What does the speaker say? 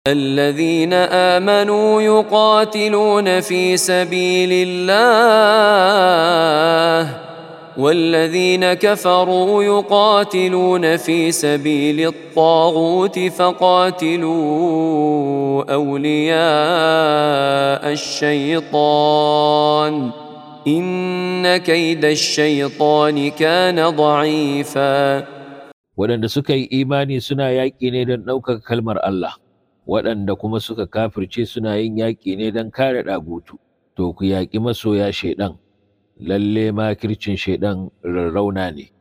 الذين آمنوا يقاتلون في سبيل الله والذين كفروا يقاتلون في سبيل الطاغوت فقاتلوا أولياء الشيطان إن كيد الشيطان كان ضعيفا. waɗanda suka yi imani suna yaƙi ne don ɗaukaka kalmar Allah, waɗanda kuma suka kafirce suna yin yaƙi ne don kare ɗagutu. To ku yaƙi masoya shaiɗan, lalle makircin shaiɗan rarrauna ne.